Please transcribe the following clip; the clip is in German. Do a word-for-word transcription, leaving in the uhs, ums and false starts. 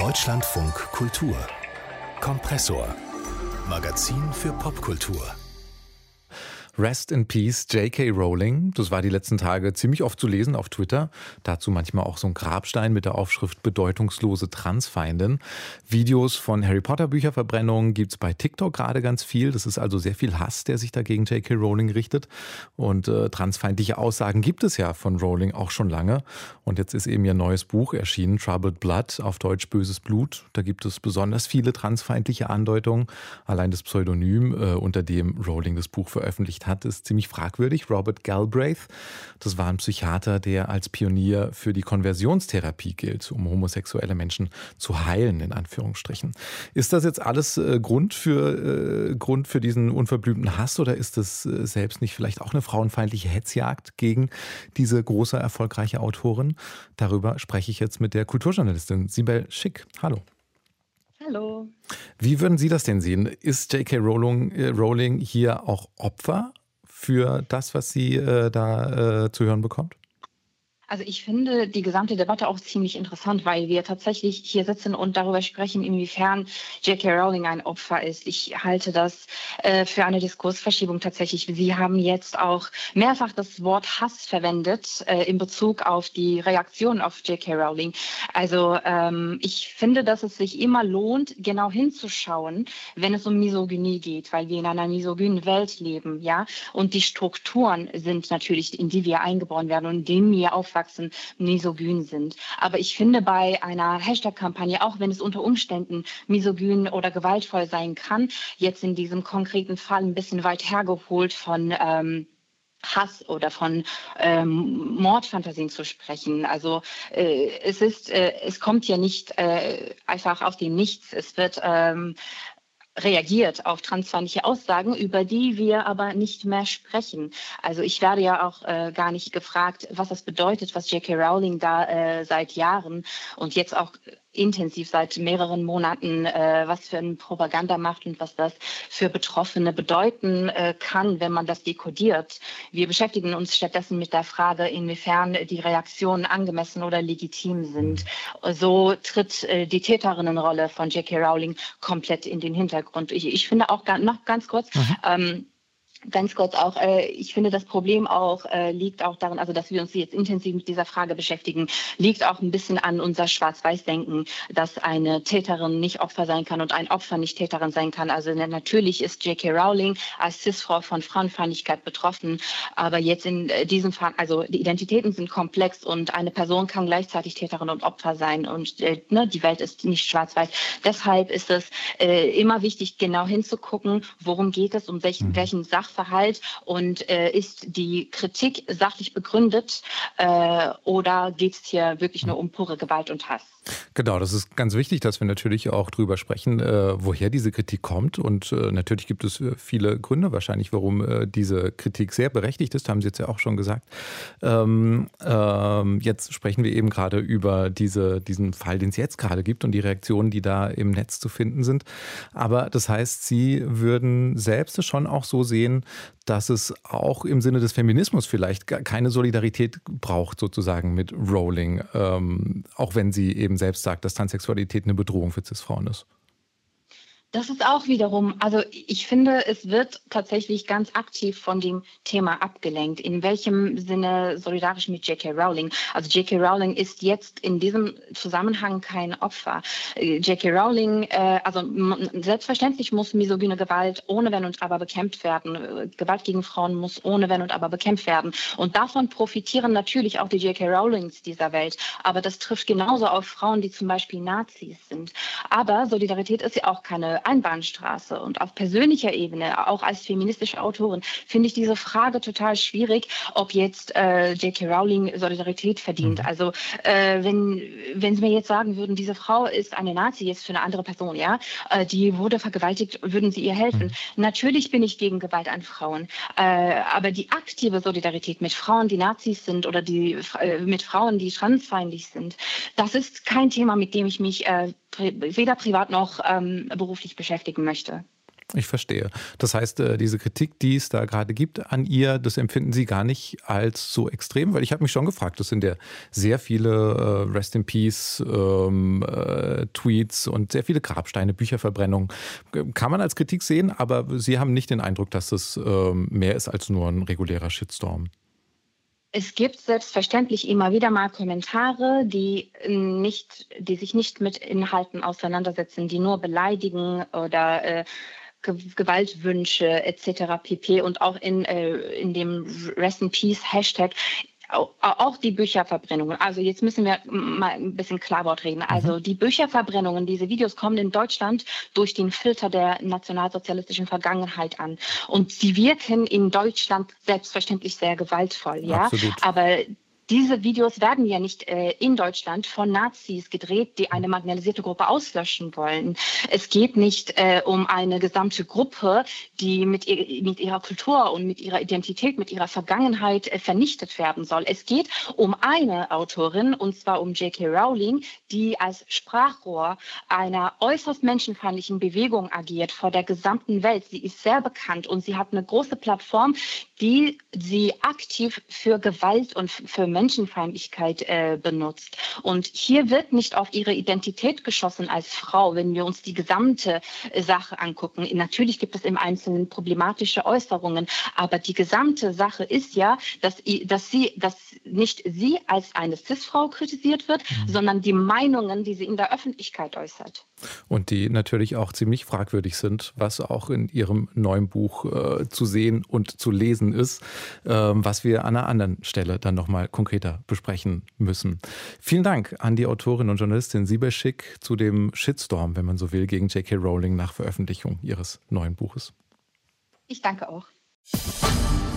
Deutschlandfunk Kultur. Kompressor. Magazin für Popkultur. Rest in Peace, J K. Rowling. Das war die letzten Tage ziemlich oft zu lesen auf Twitter. Dazu manchmal auch so ein Grabstein mit der Aufschrift bedeutungslose Transfeindin. Videos von Harry Potter Bücherverbrennungen gibt's bei TikTok gerade ganz viel. Das ist also sehr viel Hass, der sich dagegen J K. Rowling richtet. Und äh, transfeindliche Aussagen gibt es ja von Rowling auch schon lange. Und jetzt ist eben ihr neues Buch erschienen, Troubled Blood, auf Deutsch Böses Blut. Da gibt es besonders viele transfeindliche Andeutungen. Allein das Pseudonym, äh, unter dem Rowling das Buch veröffentlicht hat, ist ziemlich fragwürdig. Robert Galbraith, das war ein Psychiater, der als Pionier für die Konversionstherapie gilt, um homosexuelle Menschen zu heilen, in Anführungsstrichen. Ist das jetzt alles äh, Grund für äh, Grund für diesen unverblümten Hass oder ist das äh, selbst nicht vielleicht auch eine frauenfeindliche Hetzjagd gegen diese große, erfolgreiche Autorin? Darüber spreche ich jetzt mit der Kulturjournalistin Sibel Schick. Hallo. Hallo. Wie würden Sie das denn sehen? Ist J K. Rowling, äh, Rowling hier auch Opfer für das, was sie äh, da äh, zu hören bekommt? Also ich finde die gesamte Debatte auch ziemlich interessant, weil wir tatsächlich hier sitzen und darüber sprechen, inwiefern J K. Rowling ein Opfer ist. Ich halte das äh, für eine Diskursverschiebung tatsächlich. Sie haben jetzt auch mehrfach das Wort Hass verwendet äh, in Bezug auf die Reaktion auf J K. Rowling. Also ähm, ich finde, dass es sich immer lohnt, genau hinzuschauen, wenn es um Misogynie geht, weil wir in einer misogynen Welt leben, ja. Und die Strukturen sind natürlich, in die wir eingeboren werden und in denen wir aufwachsen, misogyn sind. Aber ich finde bei einer Hashtag-Kampagne, auch wenn es unter Umständen misogyn oder gewaltvoll sein kann, jetzt in diesem konkreten Fall ein bisschen weit hergeholt von ähm, Hass oder von ähm, Mordfantasien zu sprechen. Also äh, es ist, äh, es kommt ja nicht äh, einfach aus dem Nichts. Es wird ähm, reagiert auf transfeindliche Aussagen, über die wir aber nicht mehr sprechen. Also ich werde ja auch äh, gar nicht gefragt, was das bedeutet, was J K. Rowling da äh, seit Jahren und jetzt auch intensiv seit mehreren Monaten, äh, was für eine Propaganda macht und was das für Betroffene bedeuten äh, kann, wenn man das dekodiert. Wir beschäftigen uns stattdessen mit der Frage, inwiefern die Reaktionen angemessen oder legitim sind. So tritt äh, die Täterinnenrolle von J K. Rowling komplett in den Hintergrund. Ich, ich finde auch, noch ganz kurz, mhm. ähm, Ganz kurz auch, äh, ich finde, das Problem auch äh, liegt auch darin, also dass wir uns jetzt intensiv mit dieser Frage beschäftigen, liegt auch ein bisschen an unser Schwarz-Weiß-Denken, dass eine Täterin nicht Opfer sein kann und ein Opfer nicht Täterin sein kann. Also natürlich ist J K. Rowling als Cis-Frau von Frauenfeindlichkeit betroffen, aber jetzt in diesem Fall, also die Identitäten sind komplex und eine Person kann gleichzeitig Täterin und Opfer sein und äh, ne, die Welt ist nicht schwarz-weiß. Deshalb ist es äh, immer wichtig, genau hinzugucken, worum geht es, um welchen, welchen Sach Verhalt und äh, ist die Kritik sachlich begründet äh, oder geht es hier wirklich nur um pure Gewalt und Hass? Genau, das ist ganz wichtig, dass wir natürlich auch drüber sprechen, äh, woher diese Kritik kommt. Und äh, natürlich gibt es viele Gründe wahrscheinlich, warum äh, diese Kritik sehr berechtigt ist, haben Sie jetzt ja auch schon gesagt. Ähm, ähm, jetzt sprechen wir eben gerade über diese, diesen Fall, den es jetzt gerade gibt und die Reaktionen, die da im Netz zu finden sind. Aber das heißt, Sie würden selbst es schon auch so sehen, dass es auch im Sinne des Feminismus vielleicht keine Solidarität braucht, sozusagen mit Rowling, ähm, auch wenn sie eben selbst sagt, dass Transsexualität eine Bedrohung für Cis-Frauen ist. Das ist auch wiederum, also ich finde, es wird tatsächlich ganz aktiv von dem Thema abgelenkt. In welchem Sinne solidarisch mit J K. Rowling? Also J K. Rowling ist jetzt in diesem Zusammenhang kein Opfer. J K. Rowling, äh, also selbstverständlich muss misogyne Gewalt ohne Wenn und Aber bekämpft werden. Gewalt gegen Frauen muss ohne Wenn und Aber bekämpft werden. Und davon profitieren natürlich auch die J K. Rowlings dieser Welt. Aber das trifft genauso auf Frauen, die zum Beispiel Nazis sind. Aber Solidarität ist ja auch keine Einbahnstraße. Und auf persönlicher Ebene, auch als feministische Autorin, finde ich diese Frage total schwierig, ob jetzt äh, J K. Rowling Solidarität verdient. Mhm. Also äh, wenn, wenn Sie mir jetzt sagen würden, diese Frau ist eine Nazi jetzt für eine andere Person, ja, äh, die wurde vergewaltigt, würden Sie ihr helfen? Mhm. Natürlich bin ich gegen Gewalt an Frauen. Äh, aber die aktive Solidarität mit Frauen, die Nazis sind oder die äh, mit Frauen, die transfeindlich sind, das ist kein Thema, mit dem ich mich äh, weder privat noch ähm, beruflich beschäftigen möchte. Ich verstehe. Das heißt, äh, diese Kritik, die es da gerade gibt an ihr, das empfinden Sie gar nicht als so extrem? Weil ich habe mich schon gefragt, das sind ja sehr viele äh, Rest in Peace ähm, äh, Tweets und sehr viele Grabsteine, Bücherverbrennungen. Kann man als Kritik sehen, aber Sie haben nicht den Eindruck, dass das ähm, mehr ist als nur ein regulärer Shitstorm. Es gibt selbstverständlich immer wieder mal Kommentare, die nicht, die sich nicht mit Inhalten auseinandersetzen, die nur beleidigen oder äh, Gewaltwünsche et cetera pp. Und auch in, äh, in dem Rest in Peace Hashtag auch die Bücherverbrennungen. Also jetzt müssen wir mal ein bisschen Klarwort reden. Also die Bücherverbrennungen, diese Videos kommen in Deutschland durch den Filter der nationalsozialistischen Vergangenheit an. Und sie wirken in Deutschland selbstverständlich sehr gewaltvoll. Ja? Absolut. Aber diese Videos werden ja nicht äh, in Deutschland von Nazis gedreht, die eine marginalisierte Gruppe auslöschen wollen. Es geht nicht äh, um eine gesamte Gruppe, die mit, ihr, mit ihrer Kultur und mit ihrer Identität, mit ihrer Vergangenheit äh, vernichtet werden soll. Es geht um eine Autorin, und zwar um J K Rowling, die als Sprachrohr einer äußerst menschenfeindlichen Bewegung agiert vor der gesamten Welt. Sie ist sehr bekannt und sie hat eine große Plattform, die sie aktiv für Gewalt und für Menschenfeindlichkeit äh, benutzt. Und hier wird nicht auf ihre Identität geschossen als Frau, wenn wir uns die gesamte äh, Sache angucken. Natürlich gibt es im Einzelnen problematische Äußerungen, aber die gesamte Sache ist ja, dass, dass, sie, dass nicht sie als eine Cis-Frau kritisiert wird, mhm. sondern die Meinungen, die sie in der Öffentlichkeit äußert. Und die natürlich auch ziemlich fragwürdig sind, was auch in Ihrem neuen Buch äh, zu sehen und zu lesen ist, äh, was wir an einer anderen Stelle dann nochmal konkreter besprechen müssen. Vielen Dank an die Autorin und Journalistin Sibel Schick zu dem Shitstorm, wenn man so will, gegen J K Rowling nach Veröffentlichung ihres neuen Buches. Ich danke auch.